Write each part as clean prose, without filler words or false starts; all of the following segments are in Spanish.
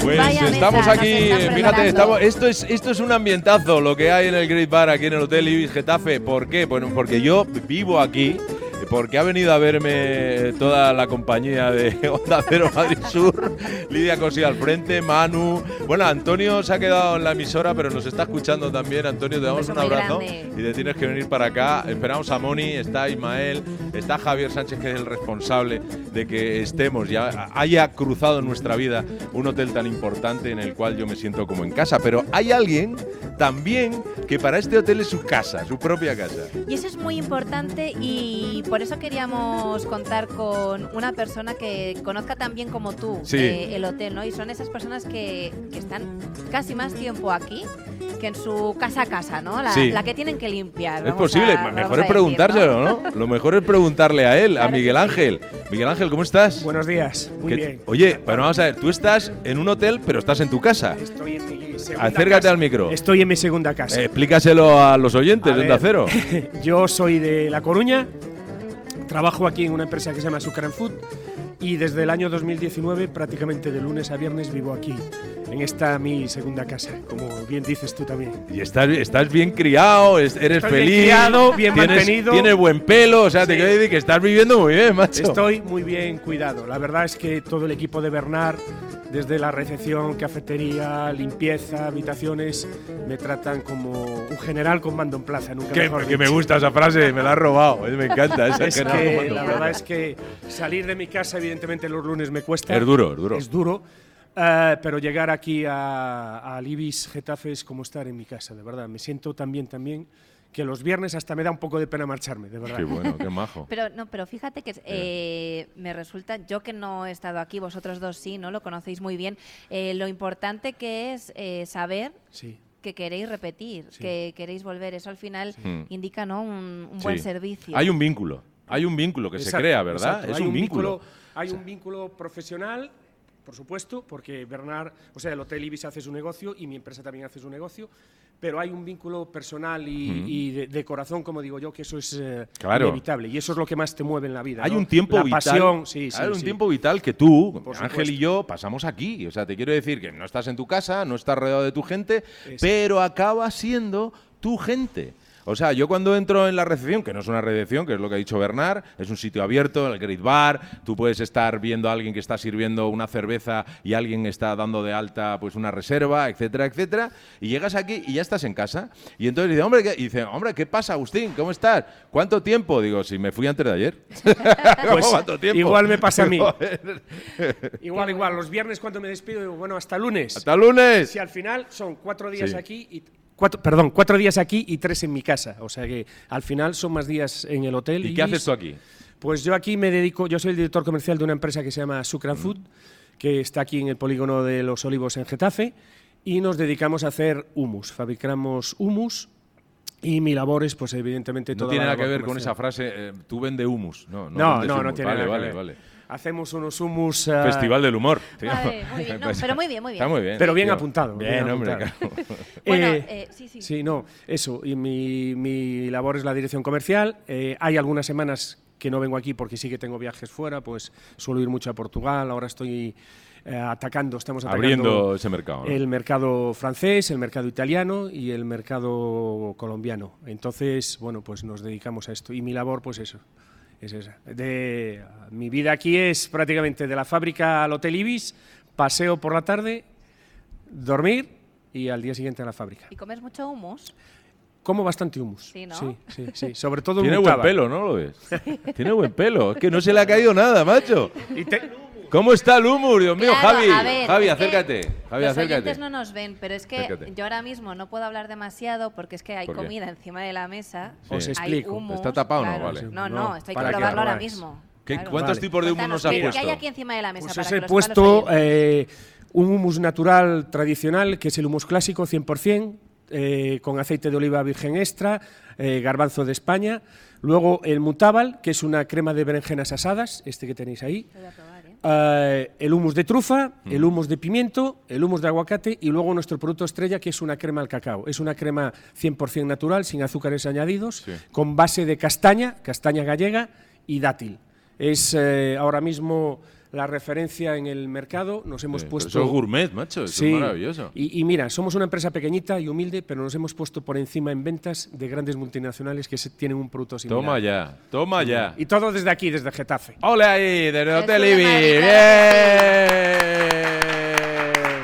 Pues Vaya estamos mesa, aquí, nos están fíjate, preparando. esto es un ambientazo lo que hay en el Great Bar aquí en el Hotel Ibis Getafe. ¿Por qué? Bueno, porque yo vivo aquí, porque ha venido a verme toda la compañía de Onda Cero Madrid Sur, Lidia Cosí al frente, Manu. Bueno, Antonio se ha quedado en la emisora, pero nos está escuchando también. Antonio, te damos un beso muy abrazo grande. y te tienes que venir para acá. Esperamos a Moni, está Ismael, está Javier Sánchez, que es el responsable de que estemos, ya haya cruzado en nuestra vida un hotel tan importante en el cual yo me siento como en casa. Pero hay alguien también que para este hotel es su casa, su propia casa. Y eso es muy importante y por eso queríamos contar con una persona que conozca tan bien como tú Sí. el hotel, ¿no? Y son esas personas que están casi más tiempo aquí que en su casa a casa, ¿no? Sí. La que tienen que limpiar. Es vamos posible, a- mejor vamos a es decir, preguntárselo, ¿no? Lo mejor es preguntarle a él, a Claro Miguel que sí. Ángel. Miguel Ángel, ¿cómo estás? Buenos días, muy bien. Oye, pero vamos a ver, tú estás en un hotel, pero estás en tu casa. Estoy en mi segunda Acércate casa. al micro. Estoy en mi segunda casa. Explícaselo a los oyentes A de ver, Onda Cero. Yo soy de La Coruña, trabajo aquí en una empresa que se llama Sucre and Food y desde el año 2019, prácticamente de lunes a viernes, vivo aquí, en esta mi segunda casa, como bien dices tú también. Y estás bien criado, eres Estoy bien feliz. criado, bien tienes, mantenido. Tienes buen pelo, o sea, te Sí. quiero decir que estás viviendo muy bien, macho. Estoy muy bien cuidado. La verdad es que todo el equipo de Bernard, desde la recepción, cafetería, limpieza, habitaciones, me tratan como un general con mando en plaza. Nunca mejor Que me dicho. gusta esa frase, me la has robado. Me encanta esa Es general que comando. la verdad es que salir de mi casa, evidentemente, los lunes me cuesta. Es duro, es duro. Es duro. Pero llegar aquí al Ibis Getafe es como estar en mi casa, de verdad. Me siento también que los viernes hasta me da un poco de pena marcharme, de verdad. Qué bueno, qué majo. Pero fíjate que me resulta, yo que no he estado aquí, vosotros dos sí, ¿no? Lo conocéis muy bien, lo importante que es saber Sí. que queréis repetir, Sí. que queréis volver. Eso al final Sí. indica, ¿no? Un Sí. buen servicio. Hay un vínculo que se Exacto, crea, ¿verdad? exacto. Es Hay un vínculo. Hay un vínculo profesional, por supuesto, porque Bernard, o sea, el Hotel Ibis hace su negocio y mi empresa también hace su negocio, pero hay un vínculo personal y de corazón, como digo yo, que eso es Claro. inevitable y eso es lo que más te mueve en la vida. Hay ¿no? un tiempo la vital. pasión, sí, sí, Hay un sí. tiempo vital que tú, Por Ángel supuesto. y yo, pasamos aquí. O sea, te quiero decir que no estás en tu casa, no estás rodeado de tu gente, Eso. pero acaba siendo tu gente. O sea, yo cuando entro en la recepción, que no es una recepción, que es lo que ha dicho Bernard, es un sitio abierto, el Great Bar, tú puedes estar viendo a alguien que está sirviendo una cerveza y alguien está dando de alta pues una reserva, etcétera, etcétera, y llegas aquí y ya estás en casa. Y entonces dice, hombre, ¿qué pasa, Agustín? ¿Cómo estás? ¿Cuánto tiempo? Digo, si me fui antes de ayer. Pues, ¿Cuánto tiempo? igual me pasa a mí. Joder. Igual. Los viernes cuando me despido digo, bueno, hasta lunes. ¡Hasta lunes! Si al final son 4 días Sí. aquí y 4 días aquí y 3 en mi casa. O sea que al final son más días en el hotel. ¿Y qué Ibis. haces tú aquí? Pues yo aquí me dedico, yo soy el director comercial de una empresa que se llama Sucre and Food, que está aquí en el polígono de Los Olivos en Getafe, y nos dedicamos a hacer hummus. Fabricamos hummus y mi labor es, pues evidentemente, No toda tiene la nada que labor ver con comercial. esa frase, tú vende humus. No No, vendes no humus. tiene Vale, nada vale, que ver. vale. Hacemos unos hummus Festival del humor. Vale, muy bien. No, pero muy bien, muy bien. Está muy bien. Pero bien tío. apuntado, Bien, bien hombre, apuntado. claro. Bueno, Sí, sí. no, eso. Y mi labor es la dirección comercial. Hay algunas semanas que no vengo aquí porque sí que tengo viajes fuera, pues suelo ir mucho a Portugal. Ahora estamos atacando Abriendo ese mercado, ¿no? el mercado francés, el mercado italiano y el mercado colombiano. Entonces, bueno, pues nos dedicamos a esto. Y mi labor, pues eso, es esa. Mi vida aquí es prácticamente de la fábrica al Hotel Ibis, paseo por la tarde, dormir y al día siguiente a la fábrica. ¿Y comes mucho hummus? Como bastante hummus. Sí, ¿no? Sí. Sobre todo Tiene buen Mutaba. pelo, ¿no lo ves? Tiene buen pelo. Es que no se le ha caído nada, macho. Y ¿Cómo está el humor, Dios mío? Claro, Javi, a ver, Javi, es que acércate. Javi, los acércate. oyentes no nos ven, pero es que Acércate. yo ahora mismo no puedo hablar demasiado porque es que hay ¿Por qué? comida encima de la mesa. Sí. Os Hay explico. hummus, ¿Está tapado o no? claro. Vale. No, No, esto hay que para que probarlo ahora probáis. mismo. ¿Cuántos Vale. tipos de hummus nos has Cuéntanos, puesto? ¿qué hay aquí encima de la mesa? Pues para os que he lo sepan los puesto oyentes? un hummus natural tradicional, que es el hummus clásico 100%, con aceite de oliva virgen extra, garbanzo de España. Luego el mutabal, que es una crema de berenjenas asadas, este que tenéis ahí. Lo voy a probar, ¿eh? El hummus de trufa, el hummus de pimiento, el hummus de aguacate y luego nuestro producto estrella, que es una crema al cacao. Es una crema 100% natural, sin azúcares añadidos, Sí. con base de castaña gallega y dátil. Es ahora mismo la referencia en el mercado, nos hemos puesto... Eso es gourmet, macho, eso es maravilloso. Y mira, somos una empresa pequeñita y humilde, pero nos hemos puesto por encima en ventas de grandes multinacionales que tienen un producto similar. Toma ya. Y todo desde aquí, desde Getafe. ¡Ole ahí, desde Hotel Eso de Ibis! Madrid, ¡Bien!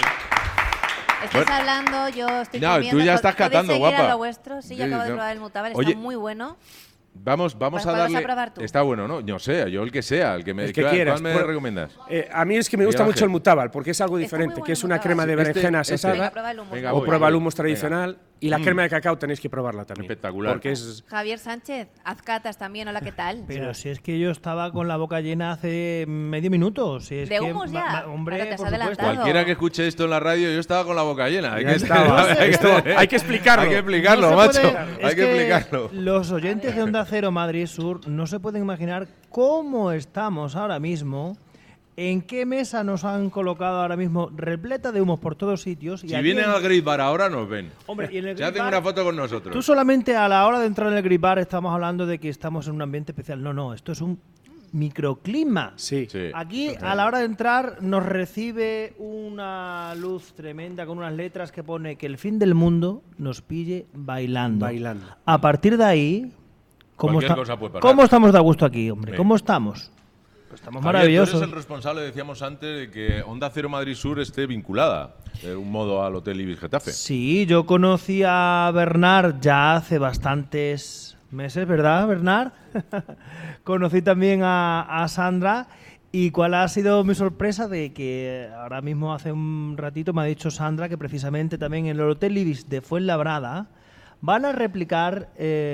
Estáis hablando, yo estoy No, comiendo. tú ya estás ¿Podéis catando, seguir a guapa. lo vuestro? Sí, yo acabo de probar el mutábal, Oye, está muy bueno. Vamos ¿Cuál a vas darle... a probar tú? Está bueno, ¿no? No sé, yo el que sea, el que me... El que quieras. ¿Cuál me recomiendas? A mí es que me gusta Miguel mucho el Ángel. mutábal, porque es algo Está diferente, muy bueno que es una el crema de mutábal. berenjenas Este- asada, Venga, prueba el hummus. Venga, o voy, prueba el voy. hummus tradicional, y la crema de cacao tenéis que probarla también. Espectacular. Porque es... Javier Sánchez, haz catas también, hola, ¿qué tal? Pero si es que yo estaba con la boca llena hace medio minuto. Si es ¿De que, hummus ya? hombre, Pero te has por supuesto. adelantado. Cualquiera que escuche esto en la radio, yo estaba con la boca llena. Ya estaba. Hay que explicarlo. Hay que explicarlo, No se macho. puede- Hay es que explicarlo. Los oyentes de Onda Cero Madrid Sur no se pueden imaginar cómo estamos ahora mismo, en qué mesa nos han colocado ahora mismo repleta de humos por todos sitios. Y Si aquí vienen en- al Great Bar ahora, nos ven. Hombre, y en el Se hacen Great una Bar- foto con nosotros. Tú solamente a la hora de entrar en el Great Bar estamos hablando de que estamos en un ambiente especial. No, esto es un microclima. Sí. Sí. Aquí, a la hora de entrar, nos recibe una luz tremenda con unas letras que pone que el fin del mundo nos pille bailando. Bailando. A partir de ahí, ¿cómo, Cualquier cosa puede pasar. ¿cómo estamos de a gusto aquí, hombre? Sí. ¿Cómo estamos? Pues estamos Javier, maravillosos. Tú eres el responsable, decíamos antes, de que Onda Cero Madrid Sur esté vinculada de algún modo al Hotel Ibis Getafe. Sí, yo conocí a Bernard ya hace bastantes meses, ¿verdad, Bernard? Conocí también a Sandra. ¿Y cuál ha sido mi sorpresa? De que ahora mismo, hace un ratito, me ha dicho Sandra que precisamente también en el Hotel Ibis de Fuenlabrada van a replicar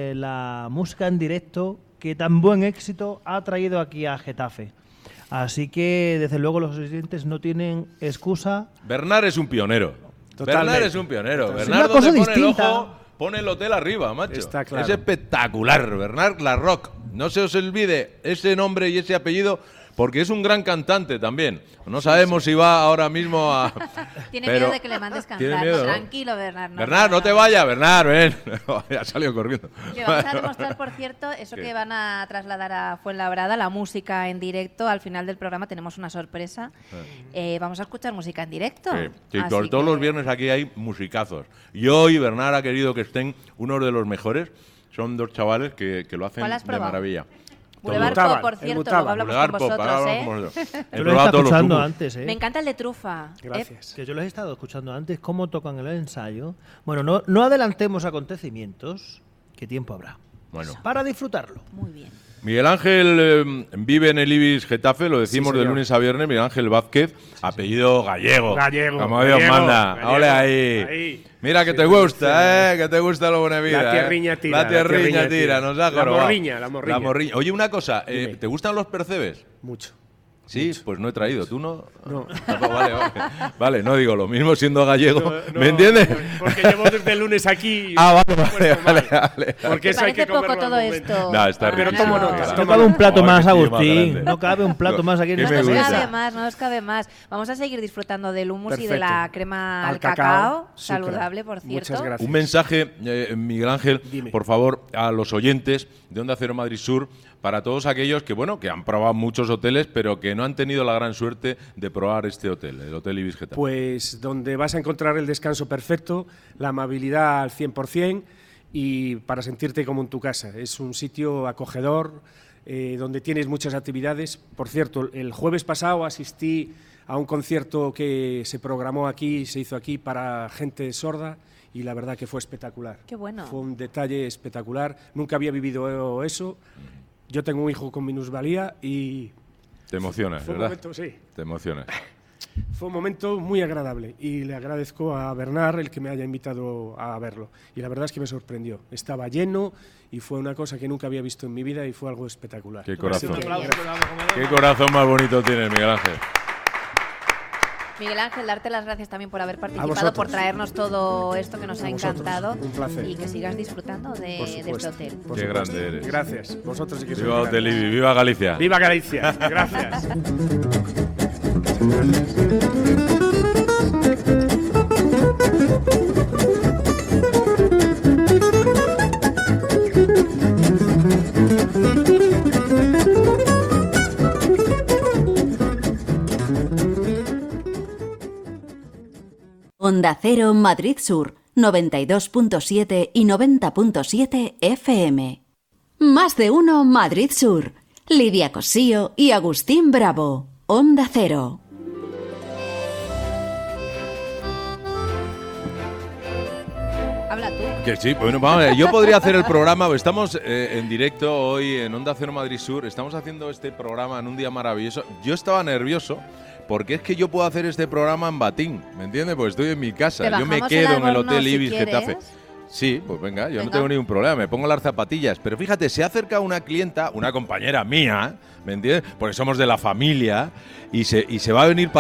la música en directo que tan buen éxito ha traído aquí a Getafe. Así que, desde luego, los oyentes no tienen excusa. Bernard es un pionero. Totalmente. Bernard es un pionero. Es Bernard, una cosa donde pone el distinta. ojo, pone el hotel arriba, macho. Está claro. Es espectacular. Bernard Larroque. No se os olvide ese nombre y ese apellido, porque es un gran cantante también. No sabemos si va ahora mismo a... Tiene pero- miedo de que le mandes Tiene cantar. miedo, No, ¿no? tranquilo, Bernard. Bernard, no te vayas, Bernard, ven. Ya salió corriendo. Le vamos a demostrar, por cierto, eso ¿Qué? que van a trasladar a Fuenlabrada, la música en directo. Al final del programa tenemos una sorpresa. Vamos a escuchar música en directo. Sí, Así todos que- los viernes aquí hay musicazos. Y hoy Bernard ha querido que estén unos de los mejores. Son dos chavales que lo hacen ¿Cuál has de probado? maravilla. Boulevard Mutábal, Pop, por el cierto, Mutábal. luego hablamos Boulevard con Pop, vosotros, ahora ¿eh? hablamos con vosotros. He Yo los he probado estado todos los escuchando hummus. antes, ¿eh? Me encanta el de trufa. Gracias. Que yo los he estado escuchando antes, cómo tocan el ensayo. Bueno, no adelantemos acontecimientos, que tiempo habrá. Bueno. Para disfrutarlo. Muy bien. Miguel Ángel vive en el Ibis Getafe, lo decimos Sí, de señor. lunes a viernes. Miguel Ángel Vázquez, apellido gallego. Gallego, Como Dios gallego, manda. gallego. Ole ahí. Ahí. Mira que Sí, te me gusta, que te gusta la buena vida. La tierriña tira, La la tierriña tierriña tira, tira. nos da La jorobado. morriña, la morriña. Oye, una cosa, Dime. ¿te gustan los percebes? Mucho. Sí, pues no he traído. ¿Tú no? No. Tampoco, vale. Vale, no digo lo mismo siendo gallego. No, ¿Me entiendes? Porque llevo desde el lunes aquí. y Ah, me he vale, puesto vale, mal. vale. Porque ¿Te eso hay que parece poco comerlo al todo momento. esto? No, está Pero riquísimo. tomo nota, No tomo cabe un plato Ay, más, qué tío más Agustín. grande. No cabe un plato más aquí en ¿Qué esta me No nos gusta? mesa. cabe más, no nos cabe más. Vamos a seguir disfrutando del hummus y de Perfecto. la crema Al al cacao. cacao, Saludable, por sucra. cierto. Muchas gracias. Un mensaje, Miguel Ángel, Dime. por favor, a los oyentes de Onda Cero Madrid Sur, para todos aquellos que, bueno, que han probado muchos hoteles, pero que no han tenido la gran suerte de probar este hotel, el Hotel Ibis Getafe. Pues donde vas a encontrar el descanso perfecto, la amabilidad al 100% y para sentirte como en tu casa. Es un sitio acogedor, donde tienes muchas actividades. Por cierto, el jueves pasado asistí a un concierto que se programó aquí, se hizo aquí para gente sorda y la verdad que fue espectacular. Qué bueno. Fue un detalle espectacular. Nunca había vivido eso. Yo tengo un hijo con minusvalía y Te emocionas, fue un ¿verdad? momento, sí. Te emocionas. Fue un momento muy agradable y le agradezco a Bernard el que me haya invitado a verlo. Y la verdad es que me sorprendió. Estaba lleno y fue una cosa que nunca había visto en mi vida y fue algo espectacular. Qué corazón. Así que, Qué corazón más bonito tienes, Miguel Ángel. Miguel Ángel, darte las gracias también por haber participado, vosotros. por traernos todo esto que nos A ha vosotros. encantado. Un placer. Y que sigas disfrutando por de este supuesto, hotel. por Qué supuesto. grande eres. Gracias. Vosotros sí que sois Viva Hotel grandes. Ibis, viva Galicia. Viva Galicia. Gracias. Onda Cero Madrid Sur, 92.7 y 90.7 FM. Más de uno Madrid Sur. Lidia Cosío y Agustín Bravo. Onda Cero. Habla tú. Que sí, bueno, vamos a ver, yo podría hacer el programa, estamos en directo hoy en Onda Cero Madrid Sur, estamos haciendo este programa en un día maravilloso. Yo estaba nervioso porque es que yo puedo hacer este programa en Batín, ¿me entiendes? Pues estoy en mi casa, Te yo me bajamos quedo el en el Albornoz Hotel si Ibis quieres. Getafe. Sí, pues venga, yo no Venga. tengo ningún problema, me pongo las zapatillas. Pero fíjate, se acerca una clienta, una compañera mía, ¿me entiendes? Porque somos de la familia y se va a venir para